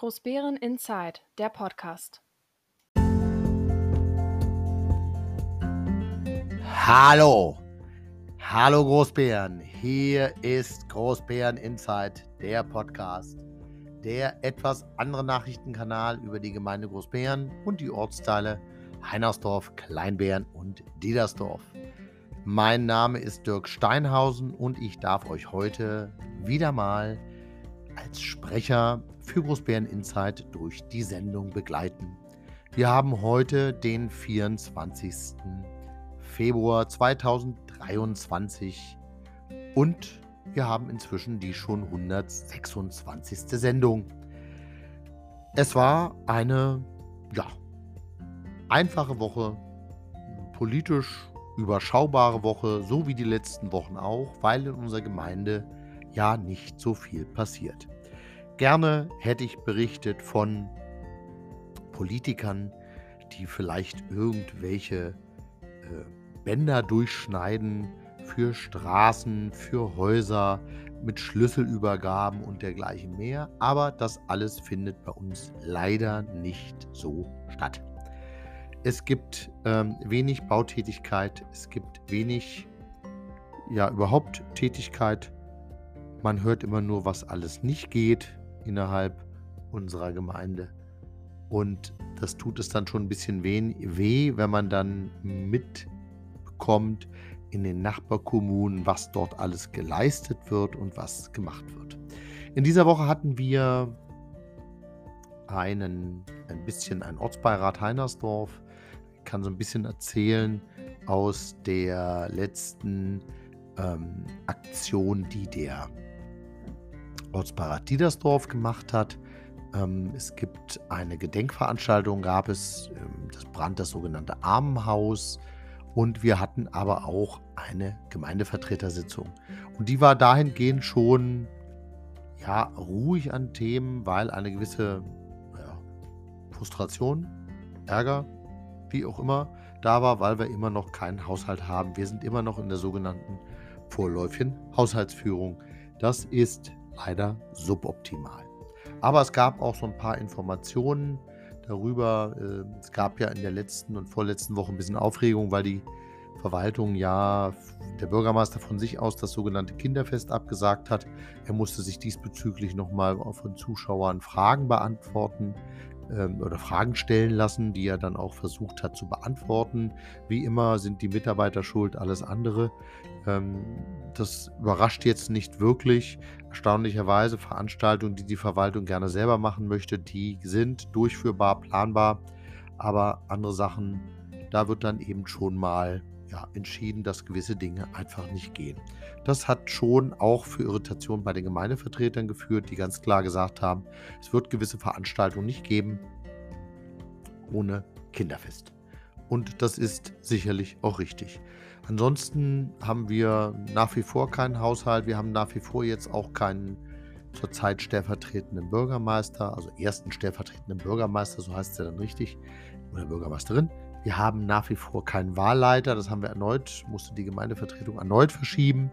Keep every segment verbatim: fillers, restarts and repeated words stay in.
Großbären Inside, der Podcast. Hallo, hallo Großbären, hier ist Großbären Inside, der Podcast, der etwas andere Nachrichtenkanal über die Gemeinde Großbären und die Ortsteile Heinersdorf, Kleinbären und Diedersdorf. Mein Name ist Dirk Steinhausen und ich darf euch heute wieder mal als Sprecher für Großbären Inside durch die Sendung begleiten. Wir haben heute den vierundzwanzigsten Februar zweitausenddreiundzwanzig und wir haben inzwischen die schon hundertsechsundzwanzigste Sendung. Es war eine, ja, einfache Woche, politisch überschaubare Woche, so wie die letzten Wochen auch, weil in unserer Gemeinde ja nicht so viel passiert. Gerne hätte ich berichtet von Politikern, die vielleicht irgendwelche äh, Bänder durchschneiden für Straßen, für Häuser mit Schlüsselübergaben und dergleichen mehr. Aber das alles findet bei uns leider nicht so statt. Es gibt ähm, wenig Bautätigkeit, es gibt wenig, ja überhaupt Tätigkeit. Man hört immer nur, was alles nicht geht innerhalb unserer Gemeinde. Und das tut es dann schon ein bisschen weh, wenn man dann mitbekommt in den Nachbarkommunen, was dort alles geleistet wird und was gemacht wird. In dieser Woche hatten wir einen, ein bisschen einen Ortsbeirat Heinersdorf. Ich kann so ein bisschen erzählen aus der letzten ähm, Aktion, die der Ortsbeirat Diedersdorf gemacht hat. Ähm, es gibt eine Gedenkveranstaltung, gab es, ähm, das brannte das sogenannte Armenhaus und wir hatten aber auch eine Gemeindevertretersitzung. Und die war dahingehend schon ja, ruhig an Themen, weil eine gewisse ja, Frustration, Ärger, wie auch immer, da war, weil wir immer noch keinen Haushalt haben. Wir sind immer noch in der sogenannten vorläufigen Haushaltsführung. Das ist leider suboptimal. Aber es gab auch so ein paar Informationen darüber. Äh, es gab ja in der letzten und vorletzten Woche ein bisschen Aufregung, weil die Verwaltung ja, der Bürgermeister von sich aus das sogenannte Kinderfest abgesagt hat. Er musste sich diesbezüglich nochmal von Zuschauern Fragen beantworten ähm, oder Fragen stellen lassen, die er dann auch versucht hat zu beantworten. Wie immer sind die Mitarbeiter schuld, alles andere. Ähm, das überrascht jetzt nicht wirklich. Erstaunlicherweise Veranstaltungen, die die Verwaltung gerne selber machen möchte, die sind durchführbar, planbar, aber andere Sachen, da wird dann eben schon mal ja, entschieden, dass gewisse Dinge einfach nicht gehen. Das hat schon auch für Irritation bei den Gemeindevertretern geführt, die ganz klar gesagt haben, es wird gewisse Veranstaltungen nicht geben ohne Kinderfest. Und das ist sicherlich auch richtig. Ansonsten haben wir nach wie vor keinen Haushalt. Wir haben nach wie vor jetzt auch keinen zurzeit stellvertretenden Bürgermeister, also ersten stellvertretenden Bürgermeister, so heißt es ja dann richtig, oder Bürgermeisterin. Wir haben nach wie vor keinen Wahlleiter. Das haben wir erneut, musste die Gemeindevertretung erneut verschieben,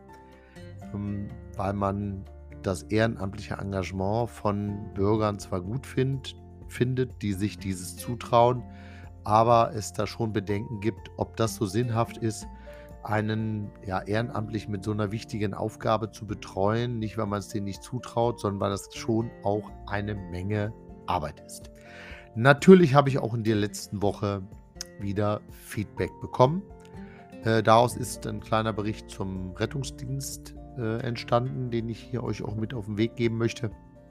weil man das ehrenamtliche Engagement von Bürgern zwar gut find, findet, die sich dieses zutrauen, aber es da schon Bedenken gibt, ob das so sinnhaft ist, einen ja, ehrenamtlich mit so einer wichtigen Aufgabe zu betreuen. Nicht, weil man es denen nicht zutraut, sondern weil das schon auch eine Menge Arbeit ist. Natürlich habe ich auch in der letzten Woche wieder Feedback bekommen. Äh, daraus ist ein kleiner Bericht zum Rettungsdienst äh, entstanden, den ich hier euch auch mit auf den Weg geben möchte.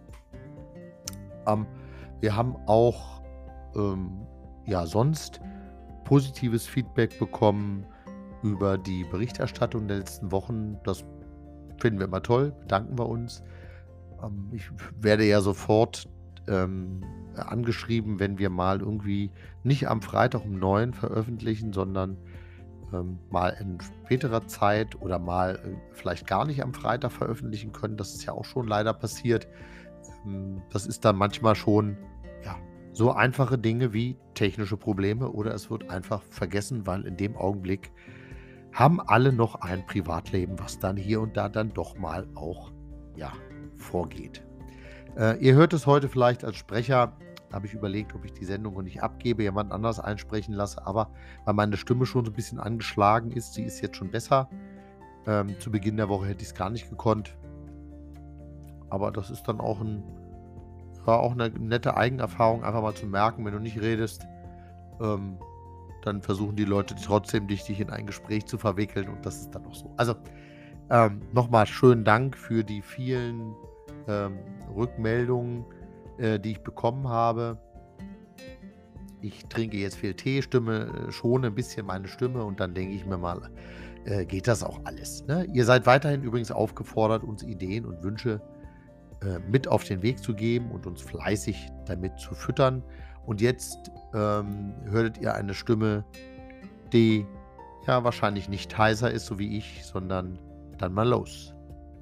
Ähm, wir haben auch ähm, ja, sonst positives Feedback bekommen über die Berichterstattung der letzten Wochen. Das finden wir immer toll, bedanken wir uns. Ähm, ich werde ja sofort ähm, angeschrieben, wenn wir mal irgendwie nicht am Freitag um neun veröffentlichen, sondern ähm, mal in späterer Zeit oder mal äh, vielleicht gar nicht am Freitag veröffentlichen können. Das ist ja auch schon leider passiert. Ähm, das ist dann manchmal schon ja, so einfache Dinge wie technische Probleme oder es wird einfach vergessen, weil in dem Augenblick haben alle noch ein Privatleben, was dann hier und da dann doch mal auch ja, vorgeht. Äh, ihr hört es heute vielleicht als Sprecher, habe ich überlegt, ob ich die Sendung noch nicht abgebe, jemand anders einsprechen lasse, aber weil meine Stimme schon so 'n bisschen angeschlagen ist, sie ist jetzt schon besser. Ähm, zu Beginn der Woche hätte ich's gar nicht gekonnt. Aber das ist dann auch 'n ja, auch 'ne nette Eigenerfahrung, einfach mal zu merken, wenn du nicht redest, ähm, dann versuchen die Leute trotzdem, dich dich in ein Gespräch zu verwickeln und das ist dann auch so. Also, ähm, noch mal schönen Dank für die vielen, ähm, Rückmeldungen, äh, die ich bekommen habe. Ich trinke jetzt viel Tee, Stimme äh, schone 'n bisschen meine Stimme und dann denke ich mir mal, äh, geht das auch alles, ne? Ihr seid weiterhin übrigens aufgefordert, uns Ideen und Wünsche, äh, mit auf den Weg zu geben und uns fleißig damit zu füttern. Und jetzt, ähm, hörtet ihr eine Stimme, die, ja, wahrscheinlich nicht heiser ist, so wie ich, sondern dann mal los.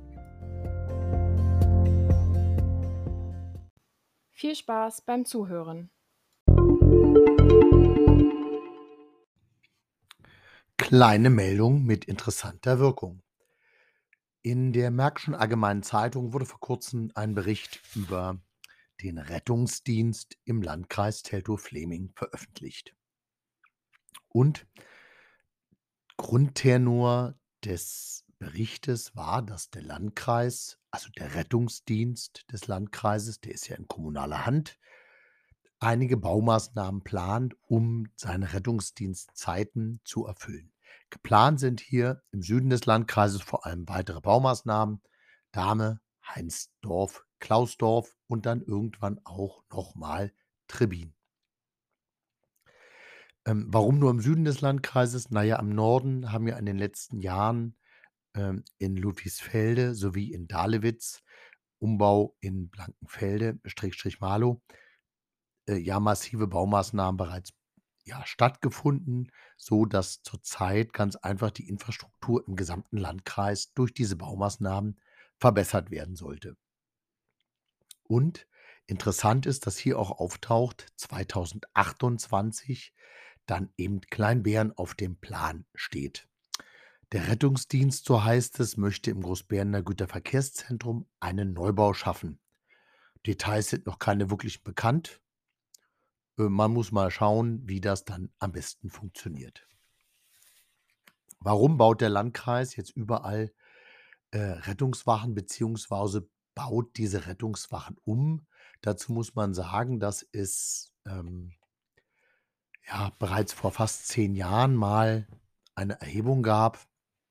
Viel Spaß beim Zuhören. Kleine Meldung mit interessanter Wirkung. In der Märkischen Allgemeinen Zeitung wurde vor Kurzem ein Bericht über den Rettungsdienst im Landkreis Teltow-Fläming veröffentlicht. Und Grundtenor des Berichtes war, dass der Landkreis, also der Rettungsdienst des Landkreises, der ist ja in kommunaler Hand, einige Baumaßnahmen plant, um seine Rettungsdienstzeiten zu erfüllen. Geplant sind hier im Süden des Landkreises vor allem weitere Baumaßnahmen, Dahme, Heinsdorf, Klausdorf und dann irgendwann auch noch mal Trebbin. Ähm, warum nur im Süden des Landkreises? Na ja, im Norden haben wir in den letzten Jahren, ähm, in Ludwigsfelde sowie in Dahlewitz, Umbau in Blankenfelde Schrägstrich Marlow, äh, ja massive Baumaßnahmen bereits, ja, stattgefunden, sodass zurzeit ganz einfach die Infrastruktur im gesamten Landkreis durch diese Baumaßnahmen verbessert werden sollte. Und interessant ist, dass hier auch auftaucht, zweitausendachtundzwanzig dann eben Kleinbären auf dem Plan steht. Der Rettungsdienst, so heißt es, möchte im Großbärener Güterverkehrszentrum einen Neubau schaffen. Details sind noch keine wirklich bekannt. Äh, man muss mal schauen, wie das dann am besten funktioniert. Warum baut der Landkreis jetzt überall, äh, Rettungswachen beziehungsweise baut diese Rettungswachen um? Dazu muss man sagen, dass es, ähm ja, bereits vor fast zehn Jahren mal eine Erhebung gab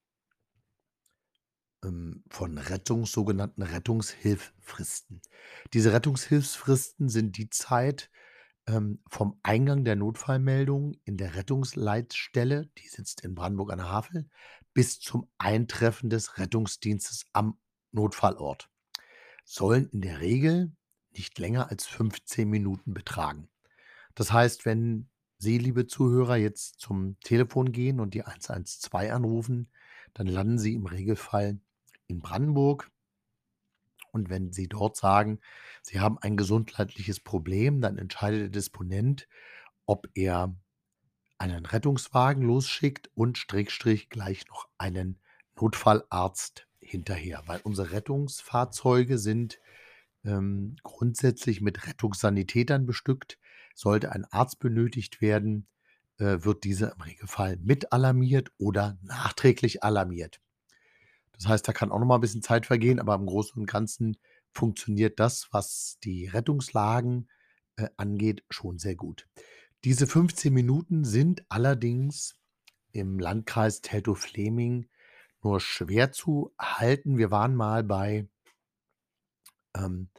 ähm, von Rettungs sogenannten Rettungshilffristen. Diese Rettungshilfsfristen sind die Zeit, ähm, vom Eingang der Notfallmeldung in der Rettungsleitstelle, die sitzt in Brandenburg an der Havel, bis zum Eintreffen des Rettungsdienstes am Notfallort. Sollen in der Regel nicht länger als fünfzehn Minuten betragen. Das heißt, wenn Sie, liebe Zuhörer, jetzt zum Telefon gehen und die eins eins zwei anrufen, dann landen Sie im Regelfall in Brandenburg. Und wenn Sie dort sagen, Sie haben ein gesundheitliches Problem, dann entscheidet der Disponent, ob er einen Rettungswagen losschickt und Schrägstrich gleich noch einen Notfallarzt hinterher. Weil unsere Rettungsfahrzeuge sind, ähm, grundsätzlich mit Rettungssanitätern bestückt. Sollte ein Arzt benötigt werden, äh, wird dieser im Regelfall mit alarmiert oder nachträglich alarmiert. Das heißt, da kann auch noch mal 'n bisschen Zeit vergehen, aber im Großen und Ganzen funktioniert das, was die Rettungslagen, äh, angeht, schon sehr gut. Diese fünfzehn Minuten sind allerdings im Landkreis Teltow-Fläming nur schwer zu halten. Wir waren mal bei ähm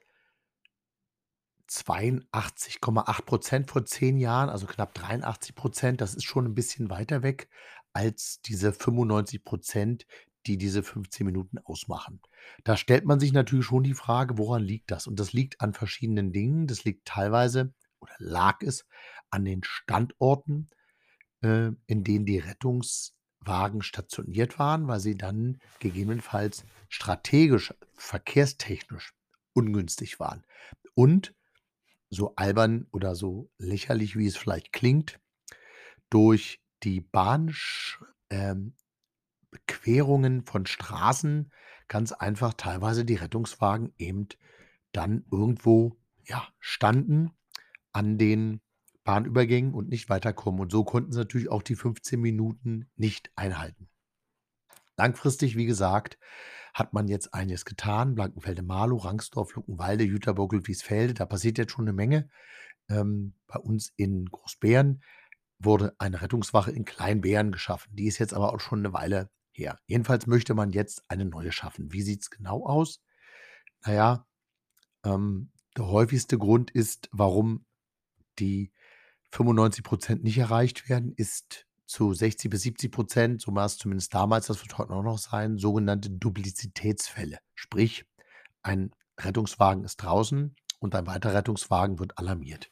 zweiundachtzig Komma acht Prozent vor zehn Jahren, also knapp dreiundachtzig Prozent. Das ist schon 'n bisschen weiter weg als diese fünfundneunzig Prozent, die diese fünfzehn Minuten ausmachen. Da stellt man sich natürlich schon die Frage: „Woran liegt das?“ Und das liegt an verschiedenen Dingen. Das liegt teilweise oder lag es an den Standorten, äh, in denen die Rettungswagen stationiert waren, weil sie dann gegebenenfalls strategisch, verkehrstechnisch ungünstig waren. Und so albern oder so lächerlich, wie es vielleicht klingt, durch die Bahnsch ähm, Bequerungen von Straßen ganz einfach teilweise die Rettungswagen eben dann irgendwo, ja, standen an den Bahnübergängen und nicht weiterkommen. Und so konnten sie natürlich auch die fünfzehn Minuten nicht einhalten. Langfristig, wie gesagt, hat man jetzt einiges getan. Blankenfelde-Marlow, Rangsdorf, Luckenwalde, Jüterbog, Wiesfelde, da passiert jetzt schon eine Menge. Ähm, bei uns in Großbeeren wurde eine Rettungswache in Kleinbeeren geschaffen. Die ist jetzt aber auch schon eine Weile her. Jedenfalls möchte man jetzt eine neue schaffen. Wie sieht's genau aus? Na ja, ähm, der häufigste Grund ist, warum die fünfundneunzig nicht erreicht werden, ist zu sechzig bis siebzig, so war es zumindest damals, das wird heute auch noch sein, sogenannte Duplizitätsfälle. Sprich, ein Rettungswagen ist draußen und ein weiterer Rettungswagen wird alarmiert.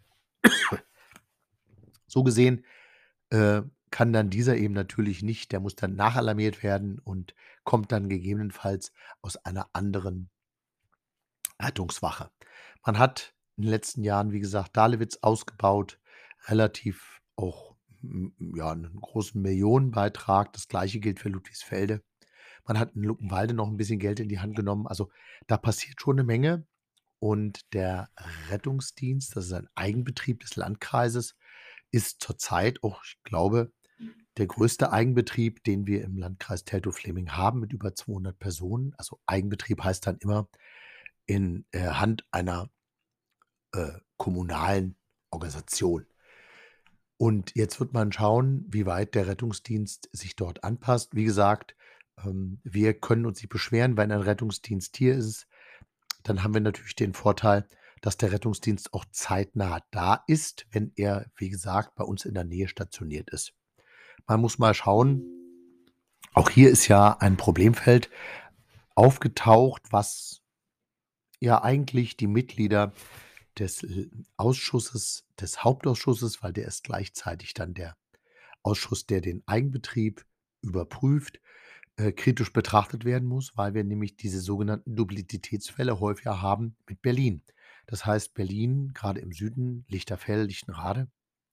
So gesehen, äh, kann dann dieser eben natürlich nicht, der muss dann nachalarmiert werden und kommt dann gegebenenfalls aus einer anderen Rettungswache. Man hat in den letzten Jahren, wie gesagt, Dahlewitz ausgebaut, relativ auch, hm, ja, 'nen großen Millionenbeitrag. Das Gleiche gilt für Ludwigsfelde. Man hat in Luckenwalde noch 'n bisschen Geld in die Hand genommen. Also, da passiert schon 'ne Menge und der Rettungsdienst, das ist ein Eigenbetrieb des Landkreises, ist zurzeit auch, ich glaube, der größte Eigenbetrieb, den wir im Landkreis Teltow-Fläming haben mit über zweihundert Personen. Also, Eigenbetrieb heißt dann immer in, äh, Hand einer, äh, kommunalen Organisation. Und jetzt wird man schauen, wie weit der Rettungsdienst sich dort anpasst. Wie gesagt, ähm, wir können uns nicht beschweren, wenn ein Rettungsdienst hier ist. Dann haben wir natürlich den Vorteil, dass der Rettungsdienst auch zeitnah da ist, wenn er, wie gesagt, bei uns in der Nähe stationiert ist. Man muss mal schauen, auch hier ist ja ein Problemfeld aufgetaucht, was ja eigentlich die Mitglieder des L Ausschusses des Hauptausschusses, weil der ist gleichzeitig dann der Ausschuss, der den Eigenbetrieb überprüft, äh, kritisch betrachtet werden muss, weil wir nämlich diese sogenannten Duplizitätsfälle häufiger haben mit Berlin. Das heißt, Berlin, gerade im Süden, Lichterfeld, Lichtenrade,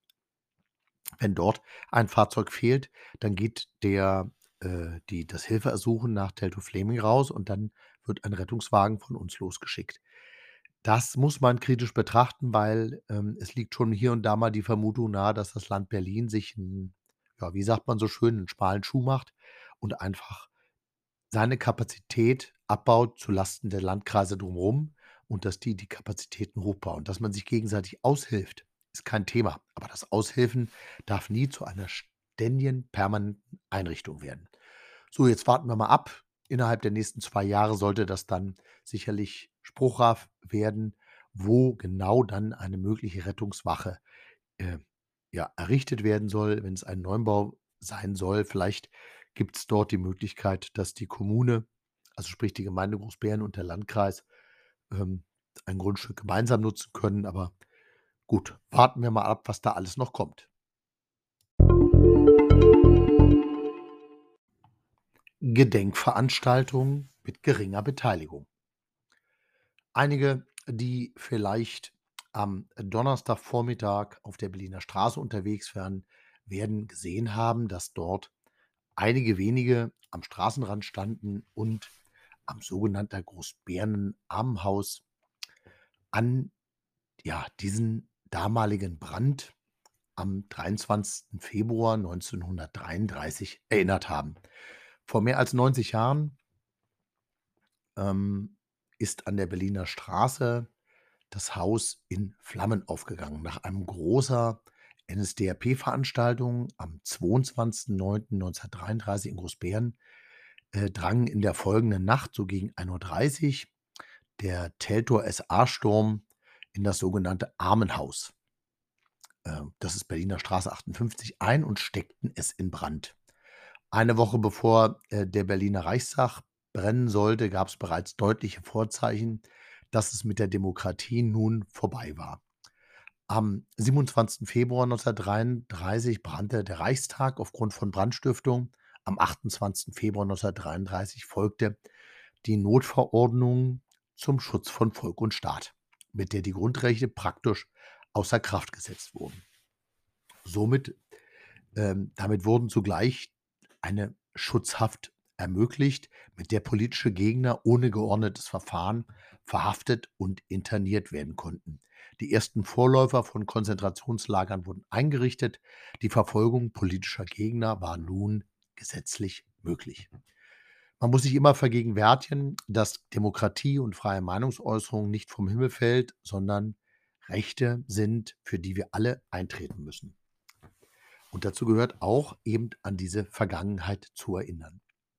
wenn dort ein Fahrzeug fehlt, dann geht der äh, die das Hilfeersuchen nach Teltow-Fläming raus und dann wird ein Rettungswagen von uns losgeschickt. Das muss man kritisch betrachten, weil, ähm, es liegt schon hier und da mal die Vermutung nahe, dass das Land Berlin sich 'n, ja, wie sagt man so schön, 'n schmalen Schuh macht und einfach seine Kapazität abbaut zu Lasten der Landkreise drumherum und dass die die Kapazitäten hochbauen. Dass man sich gegenseitig aushilft, ist kein Thema, aber das Aushelfen darf nie zu einer ständigen, permanenten Einrichtung werden. So, jetzt warten wir mal ab. Innerhalb der nächsten zwei Jahre sollte das dann sicherlich spruchreif werden, wo genau dann eine mögliche Rettungswache, äh, ja, errichtet werden soll, wenn es ein Neubau sein soll. Vielleicht gibt es dort die Möglichkeit, dass die Kommune, also sprich die Gemeinde Großbeeren und der Landkreis, ähm, ein Grundstück gemeinsam nutzen können. Aber gut, warten wir mal ab, was da alles noch kommt. Gedenkveranstaltungen mit geringer Beteiligung. Einige, die vielleicht am Donnerstagvormittag auf der Berliner Straße unterwegs wären, werden gesehen haben, dass dort einige wenige am Straßenrand standen und am sogenannten Großbeernen Armenhaus an, ja, diesen damaligen Brand am dreiundzwanzigsten Februar neunzehnhundertdreiunddreißig erinnert haben. Vor mehr als neunzig Jahren, ähm, ist an der Berliner Straße das Haus in Flammen aufgegangen. Nach einem großer N S D A P-Veranstaltung am zweiundzwanzigsten neunten neunzehnhundertdreiunddreißig in Großbeeren, äh, drang in der folgenden Nacht, so gegen ein Uhr dreißig, der Teltow S A-Sturm in das sogenannte Armenhaus, äh, das ist Berliner Straße achtundfünfzig, ein und steckten es in Brand. Eine Woche bevor, äh, der Berliner Reichstag brennen sollte, gab es bereits deutliche Vorzeichen, dass es mit der Demokratie nun vorbei war. Am siebenundzwanzigsten Februar neunzehnhundertdreiunddreißig brannte der Reichstag aufgrund von Brandstiftung. Am achtundzwanzigsten Februar neunzehnhundertdreiunddreißig folgte die Notverordnung zum Schutz von Volk und Staat, mit der die Grundrechte praktisch außer Kraft gesetzt wurden. Somit ähm, damit wurden zugleich eine Schutzhaft ermöglicht, mit der politische Gegner ohne geordnetes Verfahren verhaftet und interniert werden konnten. Die ersten Vorläufer von Konzentrationslagern wurden eingerichtet. Die Verfolgung politischer Gegner war nun gesetzlich möglich. Man muss sich immer vergegenwärtigen, dass Demokratie und freie Meinungsäußerung nicht vom Himmel fällt, sondern Rechte sind, für die wir alle eintreten müssen. Und dazu gehört auch, eben an diese Vergangenheit zu erinnern.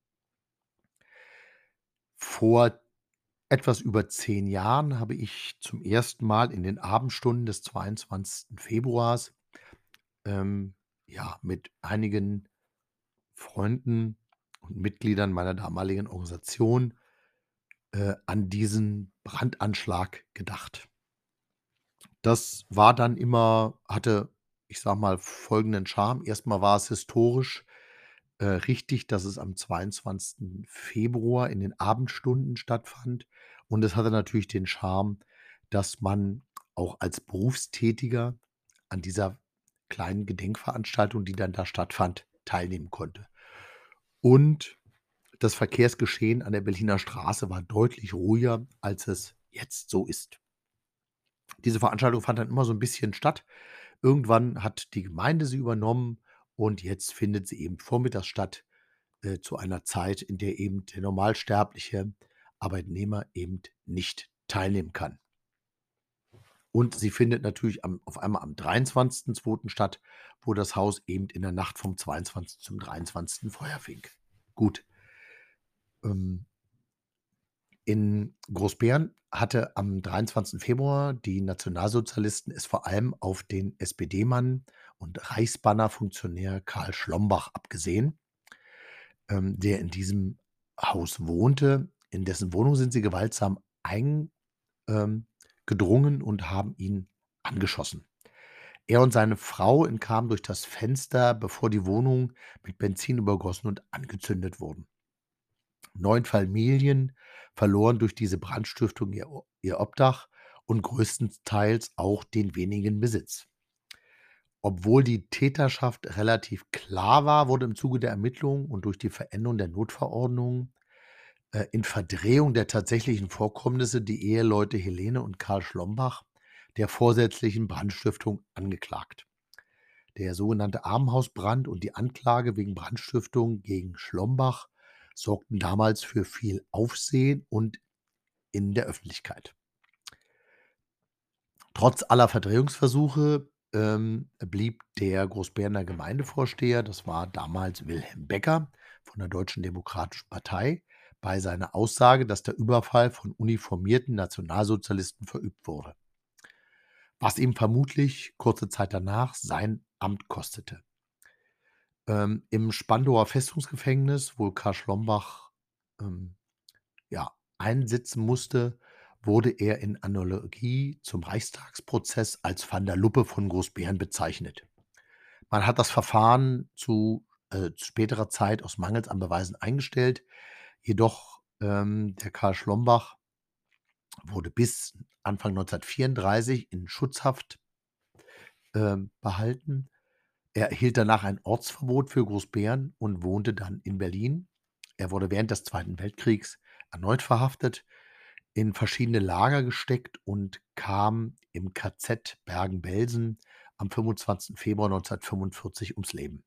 Vor etwas über zehn Jahren habe ich zum ersten Mal in den Abendstunden des zweiundzwanzigsten Februars, ähm, ja, mit einigen Freunden und Mitgliedern meiner damaligen Organisation, äh, an diesen Brandanschlag gedacht. Das war dann immer hatte, ich sage mal, folgenden Charme. Erst mal war es historisch, äh, richtig, dass es am zweiundzwanzigsten Februar in den Abendstunden stattfand. Und es hatte natürlich den Charme, dass man auch als Berufstätiger an dieser kleinen Gedenkveranstaltung, die dann da stattfand, teilnehmen konnte. Und das Verkehrsgeschehen an der Berliner Straße war deutlich ruhiger, als es jetzt so ist. Diese Veranstaltung fand dann immer so 'n bisschen statt. Irgendwann hat die Gemeinde sie übernommen und jetzt findet sie eben vormittags statt, äh, zu einer Zeit, in der eben der normalsterbliche Arbeitnehmer eben nicht teilnehmen kann. Und sie findet natürlich am auf einmal am dreiundzwanzigsten zweiten statt, wo das Haus eben in der Nacht vom zweiundzwanzigsten zum dreiundzwanzigsten Feuer fing. Gut. Ähm in Großbären hatte am dreiundzwanzigsten Februar die Nationalsozialisten es vor allem auf den SPD-Mann und Reichsbanner-Funktionär Karl Schlombach abgesehen ähm, der in diesem Haus wohnte. In dessen Wohnung sind sie gewaltsam ein ähm, gedrungen und haben ihn angeschossen. Er und seine Frau entkamen durch das Fenster, bevor die Wohnung mit Benzin übergossen und angezündet wurden. neun Familien verloren durch diese Brandstiftung ihr O ihr Obdach und größtenteils auch den wenigen Besitz. Obwohl die Täterschaft relativ klar war, wurde im Zuge der Ermittlungen und durch die Veränderung der Notverordnung, äh, in Verdrehung der tatsächlichen Vorkommnisse die Eheleute Helene und Karl Schlombach der vorsätzlichen Brandstiftung angeklagt. Der sogenannte Armenhausbrand und die Anklage wegen Brandstiftung gegen Schlombach sorgten damals für viel Aufsehen und in der Öffentlichkeit. Trotz aller Verdrehungsversuche, ähm, blieb der Großbärener Gemeindevorsteher, das war damals Wilhelm Becker von der Deutschen Demokratischen Partei, bei seiner Aussage, dass der Überfall von uniformierten Nationalsozialisten verübt wurde. Was ihm vermutlich kurze Zeit danach sein Amt kostete. Ähm, im Spandauer Festungsgefängnis, wo Karl Schlombach, ähm, ja, einsitzen musste, wurde er in Analogie zum Reichstagsprozess als Van der Luppe von Großbären bezeichnet. Man hat das Verfahren zu, äh, zu späterer Zeit aus Mangels an Beweisen eingestellt, jedoch, ähm, der Karl Schlombach wurde bis Anfang neunzehnhundertvierunddreißig in Schutzhaft ähm, behalten. Er erhielt danach ein Ortsverbot für Großbären und wohnte dann in Berlin. Er wurde während des Zweiten Weltkriegs erneut verhaftet, in verschiedene Lager gesteckt und kam im K Z Bergen-Belsen am fünfundzwanzigsten Februar neunzehnhundertfünfundvierzig ums Leben.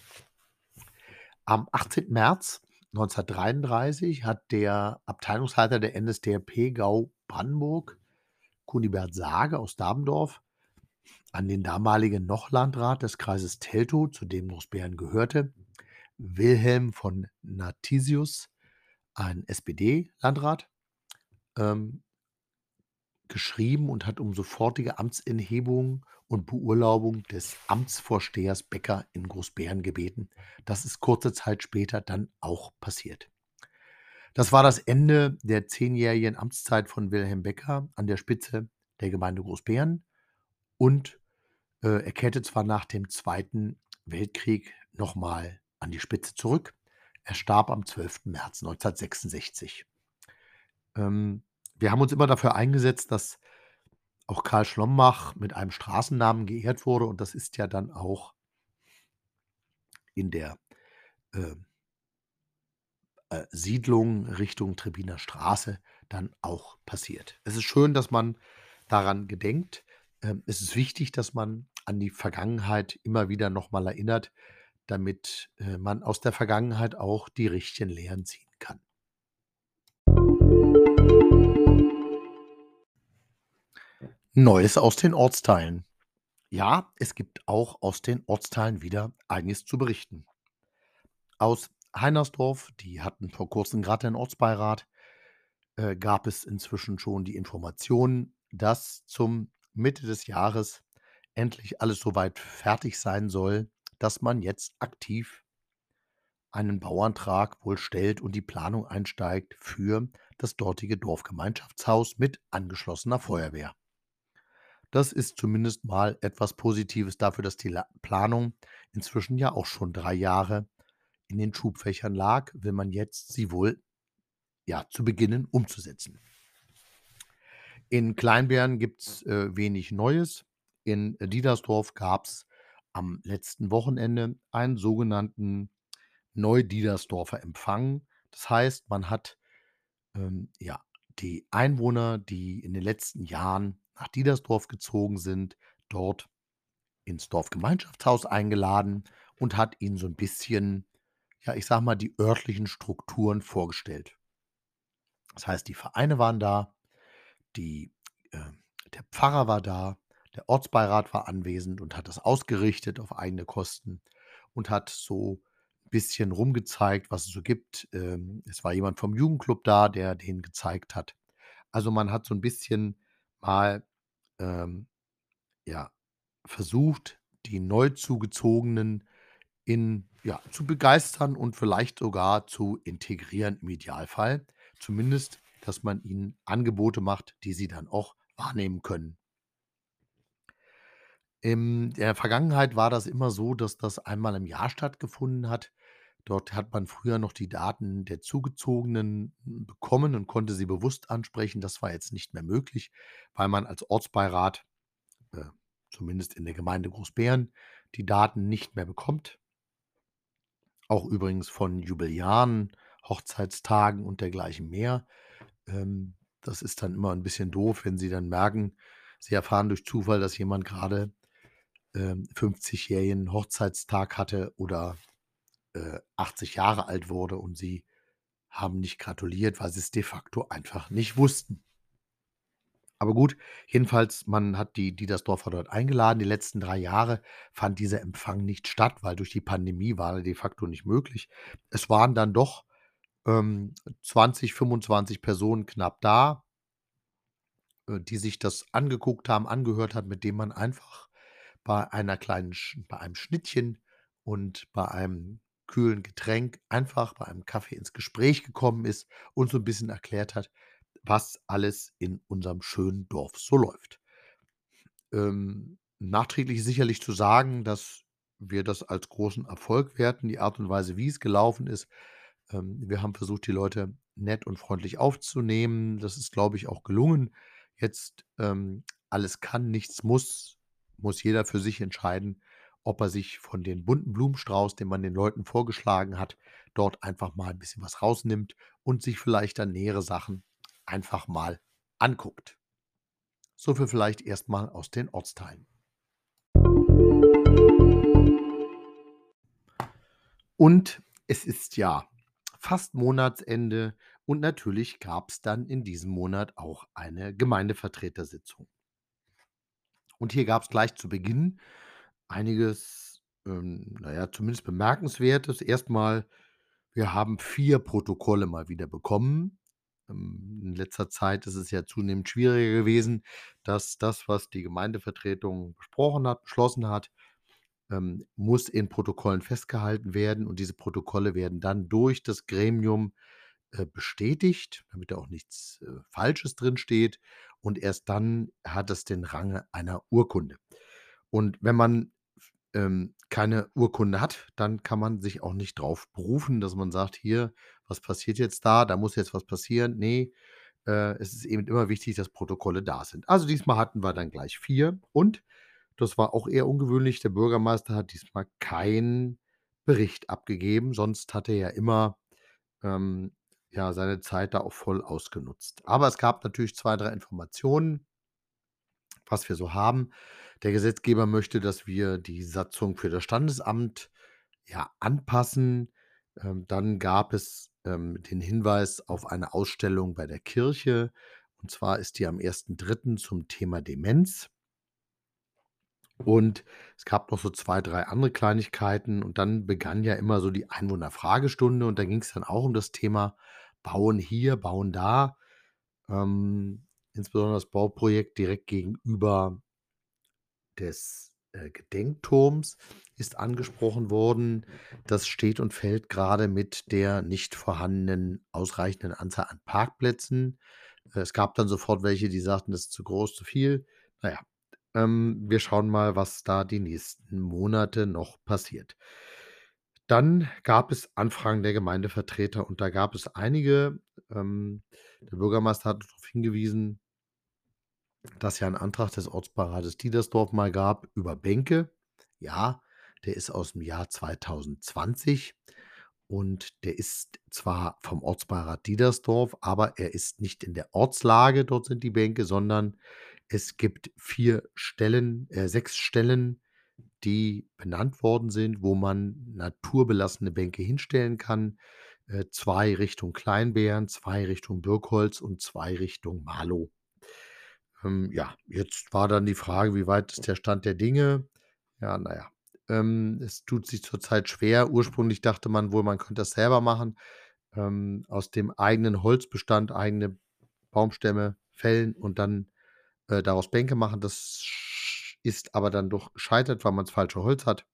Am achtzehnten März neunzehnhundertdreiunddreißig hat der Abteilungsleiter der N S D A P Gau Brandenburg, Kunibert Sage aus Dabendorf, an den damaligen Noch-Landrat des Kreises Teltow, zu dem Großbären gehörte, Wilhelm von Nathisius, ein S P D-Landrat, ähm, geschrieben und hat um sofortige Amtsenthebung und Beurlaubung des Amtsvorstehers Becker in Großbären gebeten. Das ist kurze Zeit später dann auch passiert. Das war das Ende der zehnjährigen Amtszeit von Wilhelm Becker an der Spitze der Gemeinde Großbären und, äh, er kehrte zwar nach dem Zweiten Weltkrieg noch mal an die Spitze zurück. Er starb am zwölften März neunzehnhundertsechsundsechzig. Ähm, wir haben uns immer dafür eingesetzt, dass auch Karl Schlombach mit einem Straßennamen geehrt wurde und das ist ja dann auch in der, ähm äh, Siedlung Richtung Trebbiner Straße dann auch passiert. Es ist schön, dass man daran gedenkt. Ähm, es ist wichtig, dass man an die Vergangenheit immer wieder noch mal erinnert, damit, äh, man aus der Vergangenheit auch die richtigen Lehren ziehen kann. Neues aus den Ortsteilen. Ja, es gibt auch aus den Ortsteilen wieder einiges zu berichten. Aus Heinersdorf, die hatten vor Kurzem gerade einen Ortsbeirat, äh, gab es inzwischen schon die Information, dass zum Mitte des Jahres endlich alles soweit fertig sein soll, dass man jetzt aktiv einen Bauantrag wohl stellt und die Planung einsteigt für das dortige Dorfgemeinschaftshaus mit angeschlossener Feuerwehr. Das ist zumindest mal etwas Positives dafür, dass die La Planung inzwischen ja auch schon drei Jahre in den Schubfächern lag, will man jetzt sie wohl, ja, zu beginnen umzusetzen. In Kleinbären gibt's, äh, wenig Neues. In Diedersdorf gab's am letzten Wochenende einen sogenannten Neu-Diedersdorfer Empfang. Das heißt, man hat, ähm, ja, die Einwohner, die in den letzten Jahren nach Diedersdorf gezogen sind, dort ins Dorfgemeinschaftshaus eingeladen und hat ihnen so 'n bisschen, ja, ich sage mal, die örtlichen Strukturen vorgestellt. Das heißt, die Vereine waren da, die ähm, der Pfarrer war da, der Ortsbeirat war anwesend und hat das ausgerichtet auf eigene Kosten und hat so 'n bisschen rumgezeigt, was es so gibt. Ähm, es war jemand vom Jugendclub da, der denen gezeigt hat. Also, man hat so 'n bisschen mal, ähm, ja, versucht, die neu Zugezogenen in ja, zu begeistern und vielleicht sogar zu integrieren im Idealfall. Zumindest, dass man ihnen Angebote macht, die sie dann auch wahrnehmen können. In der Vergangenheit war das immer so, dass das einmal im Jahr stattgefunden hat. Dort hat man früher noch die Daten der Zugezogenen hm, bekommen und konnte sie bewusst ansprechen. Das war jetzt nicht mehr möglich, weil man als Ortsbeirat, äh, zumindest in der Gemeinde Großbeeren, die Daten nicht mehr bekommt. Auch übrigens von Jubiläaren, Hochzeitstagen und dergleichen mehr. Ähm, das ist dann immer 'n bisschen doof, wenn sie dann merken, sie erfahren durch Zufall, dass jemand grade, ähm, fünfzigjährigen Hochzeitstag hatte oder, äh, achtzig Jahre alt wurde und sie haben nicht gratuliert, weil sie's de facto einfach nicht wussten. Aber gut, jedenfalls, man hat die Diedersdorfer dort eingeladen. Die letzten drei Jahre fand dieser Empfang nicht statt, weil durch die Pandemie war er de facto nicht möglich. Es waren dann doch, ähm, zwanzig, fünfundzwanzig Personen knapp da äh, die sich das angeguckt haben, angehört haben, mit dem man einfach bei einer kleinen Sch bei einem Schnittchen und bei einem kühlen Getränk einfach bei einem Kaffee ins Gespräch gekommen ist und so 'n bisschen erklärt hat, was alles in unserem schönen Dorf so läuft. Ähm, nachträglich ist sicherlich zu sagen, dass wir das als großen Erfolg werten, die Art und Weise, wie es gelaufen ist. Ähm, wir haben versucht, die Leute nett und freundlich aufzunehmen. Das ist, glaube ich, auch gelungen. Jetzt, ähm, alles kann, nichts muss, muss jeder für sich entscheiden, ob er sich von den bunten Blumenstrauß, den man den Leuten vorgeschlagen hat, dort einfach mal 'n bisschen was rausnimmt und sich vielleicht dann nähere Sachen einfach mal anguckt. So viel vielleicht erst mal aus den Ortsteilen. Und es ist ja fast Monatsende und natürlich gab's dann in diesem Monat auch eine Gemeindevertretersitzung. Und hier gab's gleich zu Beginn einiges, ähm, na ja, zumindest Bemerkenswertes. Erst mal, wir haben vier Protokolle mal wieder bekommen. Ähm, in letzter Zeit ist es ja zunehmend schwieriger gewesen, dass das, was die Gemeindevertretung besprochen hat, beschlossen hat, ähm, muss in Protokollen festgehalten werden und diese Protokolle werden dann durch das Gremium, äh, bestätigt, damit da auch nichts, äh, Falsches drinsteht und erst dann hat es den Range einer Urkunde. Und wenn man, f ähm, keine Urkunde hat, dann kann man sich auch nicht drauf berufen, dass man sagt: „Hier, was passiert jetzt da? Da muss jetzt was passieren.“ Ne, äh, es ist eben immer wichtig, dass Protokolle da sind. Also, diesmal hatten wir dann gleich vier und das war auch eher ungewöhnlich. Der Bürgermeister hat diesmal keinen Bericht abgegeben, sonst hat er ja immer, ähm, ja, seine Zeit da auch voll ausgenutzt. Aber es gab natürlich zwei, drei Informationen, was wir so haben. Der Gesetzgeber möchte, dass wir die Satzung für das Standesamt, ja, anpassen. Ähm, dann gab es, ähm, den Hinweis auf eine Ausstellung bei der Kirche. Und zwar ist die am ersten Dritten zum Thema Demenz. Und es gab noch so zwei, drei andere Kleinigkeiten und dann begann ja immer so die Einwohnerfragestunde und da ging's dann auch um das Thema Bauen hier, Bauen da. Ähm, insbesondere das Bauprojekt direkt gegenüber des, äh, Gedenkturms ist angesprochen worden. Das steht und fällt grade mit der nicht vorhandenen ausreichenden Anzahl an Parkplätzen. Äh, es gab dann sofort welche, die sagten: „Das ist zu groß, zu viel.“ Na ja, ähm, wir schauen mal, was da die nächsten Monate noch passiert. Dann gab es Anfragen der Gemeindevertreter und da gab es einige. Ähm, der Bürgermeister hat darauf hingewiesen dass ja 'n Antrag des Ortsbeirates Diedersdorf mal gab über Bänke. Ja, der ist aus'm Jahr zweitausendzwanzig und der ist zwar vom Ortsbeirat Diedersdorf, aber er ist nicht in der Ortslage, dort sind die Bänke, sondern es gibt vier Stellen äh, sechs Stellen, die benannt worden sind, wo man naturbelassene Bänke hinstellen kann. Äh, zwei Richtung Kleinbeeren, zwei Richtung Birkholz und zwei Richtung Marlow. Ähm, ja, jetzt war dann die Frage, wie weit ist der Stand der Dinge? Ja, na ja, ähm, es tut sich zurzeit schwer. Ursprünglich dachte man wohl, man könnte das selber machen, ähm, aus dem eigenen Holzbestand eigene Baumstämme fällen und dann, äh, daraus Bänke machen. Das sch ist aber dann doch gescheitert, weil man's falsche Holz hat.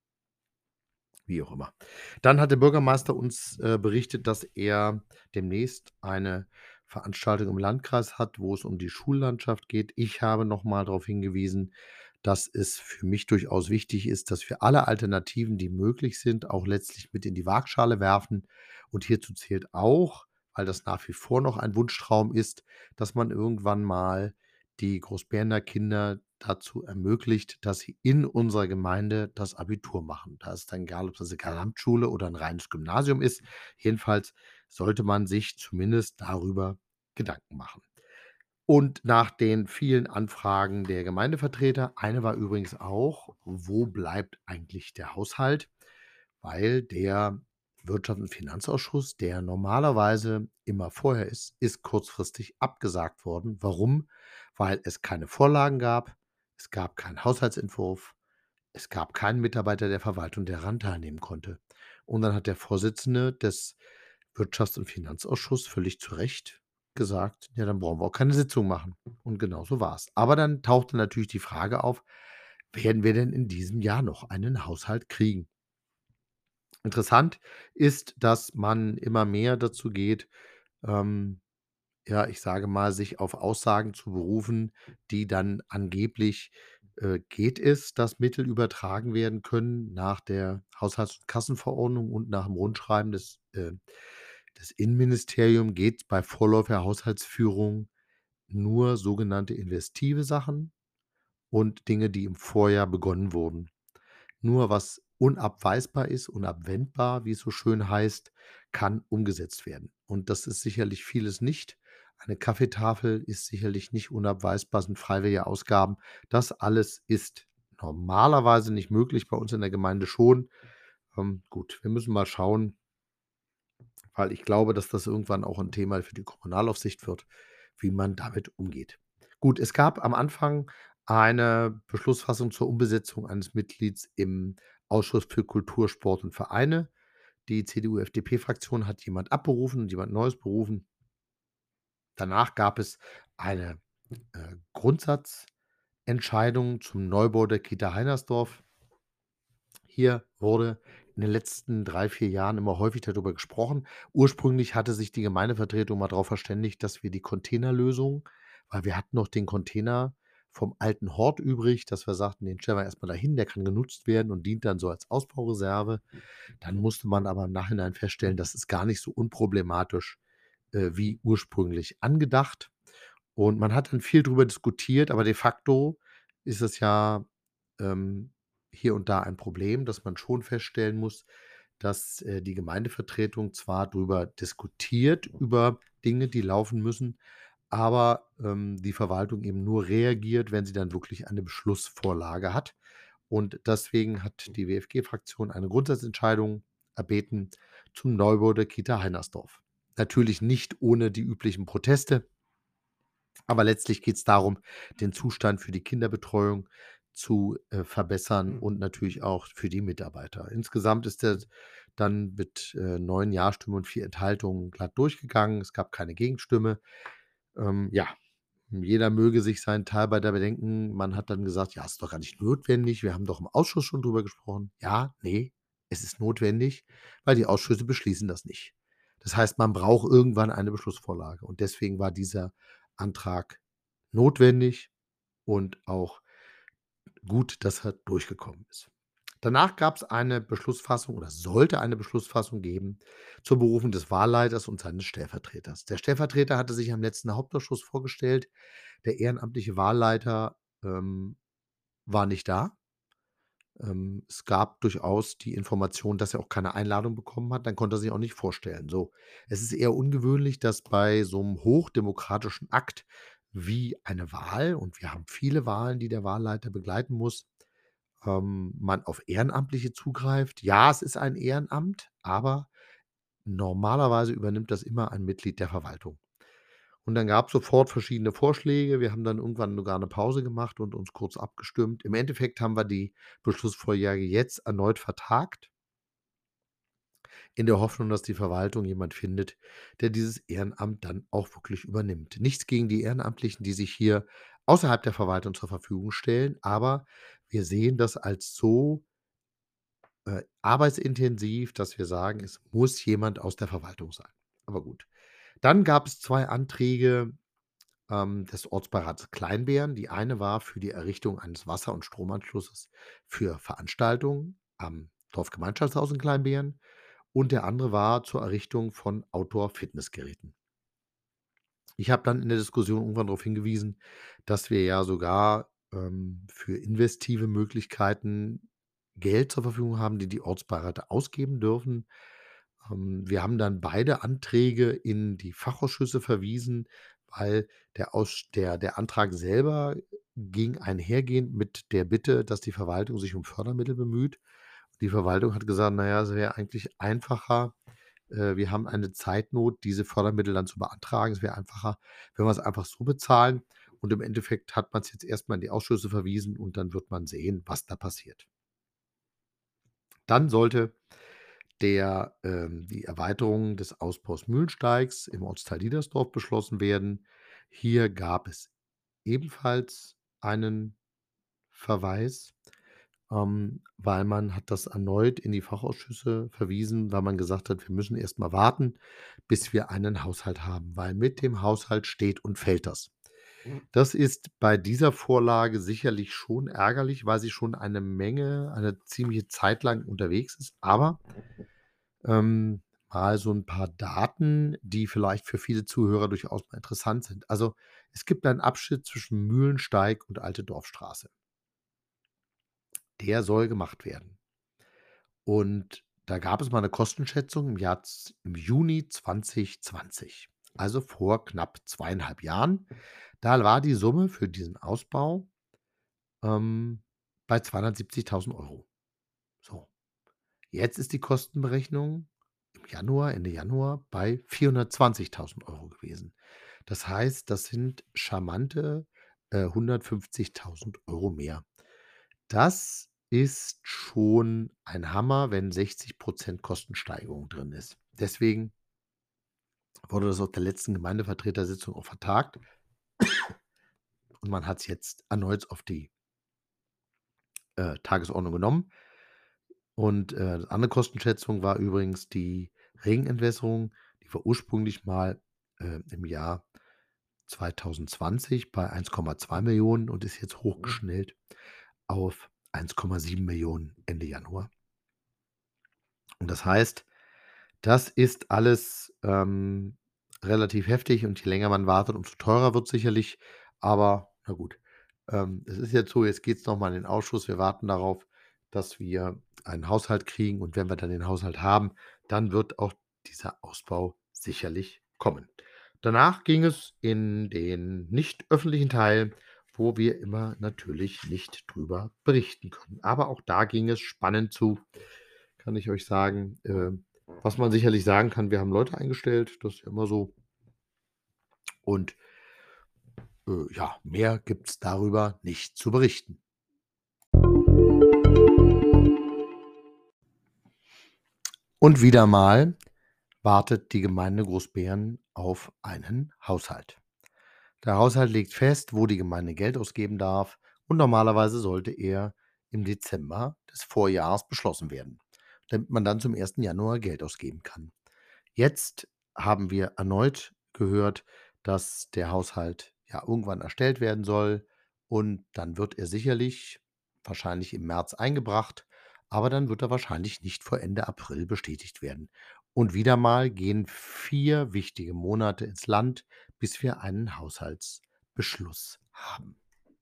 Wie auch immer. Dann hat der Bürgermeister uns, äh, berichtet, dass er demnächst eine Veranstaltung im Landkreis hat, wo es um die Schullandschaft geht. Ich habe noch mal darauf hingewiesen, dass es für mich durchaus wichtig ist, dass wir alle Alternativen, die möglich sind, auch letztlich mit in die Waagschale werfen. Und hierzu zählt auch, weil das nach wie vor noch ein Wunschtraum ist, dass man irgendwann mal die Großbeerner Kinder dazu ermöglicht, dass sie in unserer Gemeinde das Abitur machen. Da ist dann egal, ob das 'ne Gesamtschule oder 'n reines Gymnasium ist. Jedenfalls sollte man sich zumindest darüber Gedanken machen. Und nach den vielen Anfragen der Gemeindevertreter eine war übrigens auch: „Wo bleibt eigentlich der Haushalt?“ Weil der Wirtschafts und Finanzausschuss, der normalerweise immer vorher ist, ist kurzfristig abgesagt worden. Warum? Weil es keine Vorlagen gab, es gab keinen Haushaltsentwurf, es gab keinen Mitarbeiter der Verwaltung, der daran teilnehmen konnte. Und dann hat der Vorsitzende des Wirtschafts und Finanzausschuss völlig zu Recht gesagt: „Ja, dann brauchen wir auch keine Sitzung machen.“ Und genau so war's. Aber dann tauchte natürlich die Frage auf: „Werden wir denn in diesem Jahr noch einen Haushalt kriegen?“ Interessant ist, dass man immer mehr dazu geht, ähm, ja, ich sage mal, sich auf Aussagen zu berufen, die dann angeblich, äh, geht es, dass Mittel übertragen werden können nach der Haushalts und Kassenverordnung und nach dem Rundschreiben des, äh des Innenministerium geht bei vorläufiger Haushaltsführung nur sogenannte investive Sachen und Dinge, die im Vorjahr begonnen wurden. Nur was unabweisbar ist, unabwendbar, wie es so schön heißt, kann umgesetzt werden. Und das ist sicherlich vieles nicht. Eine Kaffeetafel ist sicherlich nicht unabweisbar, sind freiwillige Ausgaben. Das alles ist normalerweise nicht möglich, bei uns in der Gemeinde schon. Ähm, gut, wir müssen mal schauen weil ich glaube, dass das irgendwann auch 'n Thema für die Kommunalaufsicht wird, wie man damit umgeht. Gut, es gab am Anfang eine Beschlussfassung zur Umbesetzung eines Mitglieds im Ausschuss für Kultur, Sport und Vereine. Die CDU-FDP-Fraktion hat jemand abberufen und jemand Neues berufen. Danach gab es eine, äh, Grundsatzentscheidung zum Neubau der Kita Heinersdorf. Hier wurde in den letzten drei, vier Jahren immer häufig da drüber gesprochen. Ursprünglich hatte sich die Gemeindevertretung mal drauf verständigt, dass wir die Containerlösung weil wir hatten noch den Container vom alten Hort übrig, dass wir sagten: „Den stellen wir erst mal dahin, der kann genutzt werden und dient dann so als Ausbaureserve.“ Dann musste man aber im Nachhinein feststellen, das ist gar nicht so unproblematisch, äh, wie ursprünglich angedacht. Und man hat dann viel drüber diskutiert, aber de facto ist es ja, ähm, hier und da ein Problem, dass man schon feststellen muss dass, äh, die Gemeindevertretung zwar drüber diskutiert, über Dinge, die laufen müssen, aber, ähm, die Verwaltung eben nur reagiert, wenn sie dann wirklich eine Beschlussvorlage hat. Und deswegen hat die W F G-Fraktion eine Grundsatzentscheidung erbeten zum Neubau der Kita Heinersdorf. Natürlich nicht ohne die üblichen Proteste, aber letztlich geht es darum, den Zustand für die Kinderbetreuung zu, äh, verbessern und natürlich auch für die Mitarbeiter. Insgesamt ist der dann mit, äh, neun Ja-Stimmen und vier Enthaltungen glatt durchgegangen. Es gab keine Gegenstimme. Ähm, ja, jeder möge sich seinen Teil bei dabei denken. Man hat dann gesagt: „Ja, ist doch gar nicht notwendig. Wir haben doch im Ausschuss schon drüber gesprochen.“ Ja, ne, es ist notwendig, weil die Ausschüsse beschließen das nicht. Das heißt, man braucht irgendwann eine Beschlussvorlage und deswegen war dieser Antrag notwendig und auch gut, dass er durchgekommen ist. Danach gab es eine Beschlussfassung oder sollte eine Beschlussfassung geben zur Berufung des Wahlleiters und seines Stellvertreters. Der Stellvertreter hatte sich am letzten Hauptausschuss vorgestellt. Der ehrenamtliche Wahlleiter, ähm, war nicht da. Ähm, es gab durchaus die Information, dass er auch keine Einladung bekommen hat, dann konnte er sich auch nicht vorstellen. So, es ist eher ungewöhnlich, dass bei so einem hochdemokratischen Akt wie eine Wahl, und wir haben viele Wahlen, die der Wahlleiter begleiten muss, ähm, man auf Ehrenamtliche zugreift. Ja, es ist ein Ehrenamt, aber normalerweise übernimmt das immer ein Mitglied der Verwaltung. Und dann gab's sofort verschiedene Vorschläge. Wir haben dann irgendwann sogar 'ne Pause gemacht und uns kurz abgestimmt. Im Endeffekt haben wir die Beschlussvorlage jetzt erneut vertagt, in der Hoffnung, dass die Verwaltung jemand findet, der dieses Ehrenamt dann auch wirklich übernimmt. Nichts gegen die Ehrenamtlichen, die sich hier außerhalb der Verwaltung zur Verfügung stellen, aber wir sehen das als so, äh, arbeitsintensiv, dass wir sagen, es muss jemand aus der Verwaltung sein. Aber gut. Dann gab es zwei Anträge ähm, des Ortsbeirats Kleinbeeren. Die eine war für die Errichtung eines Wasser und Stromanschlusses für Veranstaltungen am Dorfgemeinschaftshaus in Kleinbeeren und der andere war zur Errichtung von Outdoor-Fitnessgeräten. Ich habe dann in der Diskussion irgendwann darauf hingewiesen, dass wir ja sogar, ähm, für investive Möglichkeiten Geld zur Verfügung haben, die die Ortsbeiräte ausgeben dürfen. Ähm, wir haben dann beide Anträge in die Fachausschüsse verwiesen, weil der Aus der der Antrag selber ging einhergehend mit der Bitte, dass die Verwaltung sich um Fördermittel bemüht. Die Verwaltung hat gesagt: „Na ja, es wäre eigentlich einfacher, äh, wir haben eine Zeitnot, diese Fördermittel dann zu beantragen. Es wäre einfacher, wenn wir es einfach so bezahlen.“ Und im Endeffekt hat man es jetzt erst mal in die Ausschüsse verwiesen und dann wird man sehen, was da passiert. Dann sollte der ähm, die Erweiterung des Ausbaus Mühlensteigs im Ortsteil Diedersdorf beschlossen werden. Hier gab es ebenfalls einen Verweis, ähm, weil man hat das erneut in die Fachausschüsse verwiesen, weil man gesagt hat: „Wir müssen erst mal warten, bis wir einen Haushalt haben, weil mit dem Haushalt steht und fällt das.“ Das ist bei dieser Vorlage sicherlich schon ärgerlich, weil sie schon eine Menge eine ziemliche Zeit lang unterwegs ist, aber ähm, mal so 'n paar Daten, die vielleicht für viele Zuhörer durchaus mal interessant sind. Also, es gibt einen Abschnitt zwischen Mühlensteig und Alte Dorfstraße. Der soll gemacht werden. Und da gab es mal 'ne Kostenschätzung im Jahr z im Juni zwanzig zwanzig, also vor knapp zweieinhalb Jahren. Da war die Summe für diesen Ausbau, ähm, bei zweihundertsiebzigtausend Euro. So. Jetzt ist die Kostenberechnung im Januar Ende Januar bei vierhundertzwanzigtausend Euro gewesen. Das heißt, das sind charmante, äh, hundertfünfzigtausend Euro mehr. Das ist schon ein Hammer, wenn sechzig Kostensteigerung drin ist. Deswegen wurde das auf der letzten Gemeindevertretersitzung auch vertagt und man hat's jetzt erneut auf die, äh, Tagesordnung genommen. Und, äh, andere Kostenschätzung war übrigens die Regenentwässerung. Die war ursprünglich mal, äh, im Jahr zweitausendzwanzig bei eins Komma zwei Millionen und ist jetzt hochgeschnellt auf eins Komma sieben Millionen Ende Januar. Und das heißt, das ist alles, ähm, relativ heftig und je länger man wartet, umso teurer wird's sicherlich. Aber na gut, ähm, es ist jetzt so, jetzt geht's noch mal in den Ausschuss. Wir warten darauf. dass wir einen Haushalt kriegen. Und wenn wir dann den Haushalt haben, dann wird auch dieser Ausbau sicherlich kommen. Danach ging es in den nicht öffentlichen Teil, wo wir immer natürlich nicht drüber berichten können. Aber auch da ging es spannend zu, kann ich euch sagen. Äh, was man sicherlich sagen kann, wir haben Leute eingestellt, das ist ja immer so. Und äh, ja, mehr gibt es darüber nicht zu berichten. Und wieder mal wartet die Gemeinde Großbeeren auf einen Haushalt. Der Haushalt legt fest, wo die Gemeinde Geld ausgeben darf, und normalerweise sollte er im Dezember des Vorjahres beschlossen werden, damit man dann zum ersten Januar Geld ausgeben kann. Jetzt haben wir erneut gehört, dass der Haushalt ja irgendwann erstellt werden soll, und dann wird er sicherlich wahrscheinlich im März eingebracht, aber dann wird er wahrscheinlich nicht vor Ende April bestätigt werden. Und wieder mal gehen vier wichtige Monate ins Land, bis wir einen Haushaltsbeschluss haben.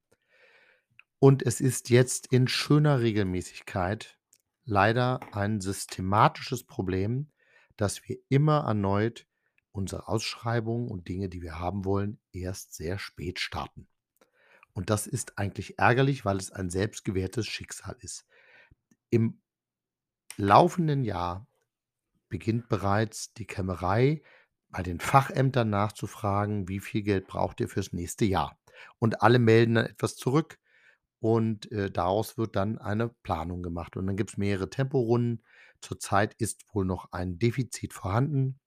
Und es ist jetzt in schöner Regelmäßigkeit leider ein systematisches Problem, dass wir immer erneut unsere Ausschreibungen und Dinge, die wir haben wollen, erst sehr spät starten. Und das ist eigentlich ärgerlich, weil es ein selbstgewähltes Schicksal ist. Im laufenden Jahr beginnt bereits die Kämmerei, bei den Fachämtern nachzufragen, wie viel Geld braucht ihr fürs nächste Jahr? Und alle melden dann etwas zurück, und äh, daraus wird dann eine Planung gemacht. Und dann gibt es mehrere Temporunden. Zurzeit ist wohl noch ein Defizit vorhanden,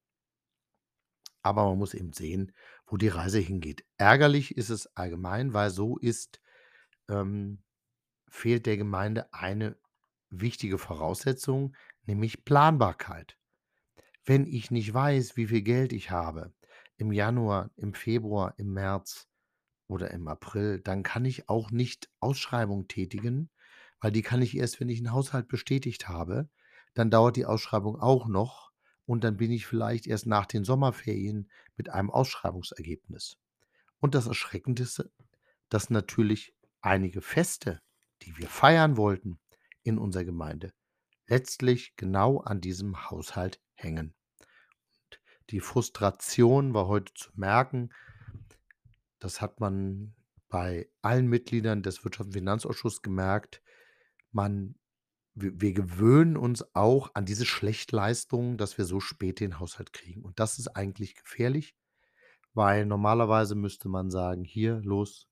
aber man muss eben sehen, wo die Reise hingeht. Ärgerlich ist es allgemein, weil so ist, ähm, fehlt der Gemeinde eine wichtige Voraussetzung, nämlich Planbarkeit. Wenn ich nicht weiß, wie viel Geld ich habe im Januar, im Februar, im März oder im April, dann kann ich auch nicht Ausschreibungen tätigen, weil die kann ich erst, wenn ich einen Haushalt bestätigt habe. Dann dauert die Ausschreibung auch noch, und dann bin ich vielleicht erst nach den Sommerferien mit einem Ausschreibungsergebnis. Und das Erschreckende ist, dass natürlich einige Feste, die wir feiern wollten in unserer Gemeinde, letztlich genau an diesem Haushalt hängen. Die Frustration war heute zu merken. Das hat man bei allen Mitgliedern des Wirtschafts- und Finanzausschusses gemerkt. Man wir wir gewöhnen uns auch an diese Schlechtleistungen, dass wir so spät den Haushalt kriegen. Und das ist eigentlich gefährlich, weil normalerweise müsste man sagen: „Hier, los,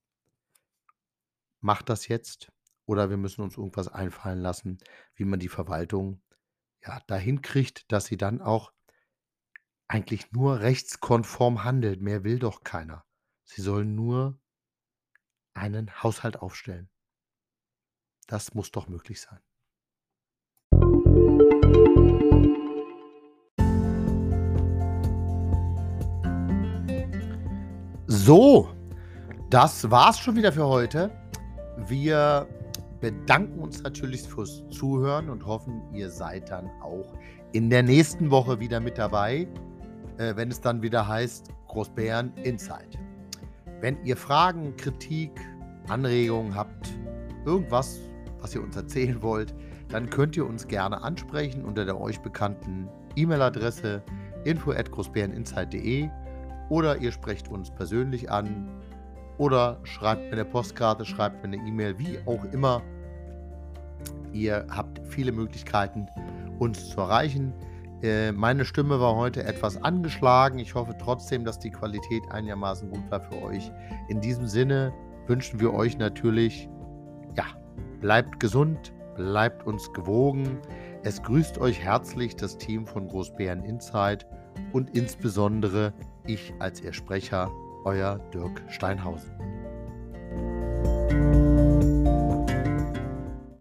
macht das jetzt“, oder wir müssen uns irgendwas einfallen lassen, wie man die Verwaltung, ja, dahin kriegt, dass sie dann auch eigentlich nur rechtskonform handelt. Mehr will doch keiner. Sie sollen nur einen Haushalt aufstellen. Das muss doch möglich sein. So, das war's schon wieder für heute. Wir bedanken uns natürlich fürs Zuhören und hoffen, ihr seid dann auch in der nächsten Woche wieder mit dabei, äh, wenn es dann wieder heißt Großbären Insight. Wenn ihr Fragen, Kritik, Anregungen habt, irgendwas, was ihr uns erzählen wollt, dann könnt ihr uns gerne ansprechen unter der euch bekannten E-Mail-Adresse info at großbäreninsight punkt de, oder ihr sprecht uns persönlich an oder schreibt mir eine Postkarte, schreibt mir eine E-Mail, wie auch immer. Ihr habt viele Möglichkeiten, uns zu erreichen. Äh, meine Stimme war heute etwas angeschlagen. Ich hoffe trotzdem, dass die Qualität einigermaßen gut war für euch. In diesem Sinne wünschen wir euch natürlich, ja, bleibt gesund, bleibt uns gewogen. Es grüßt euch herzlich das Team von Großbären Insight und insbesondere ich als Ihr Sprecher, euer Dirk Steinhausen.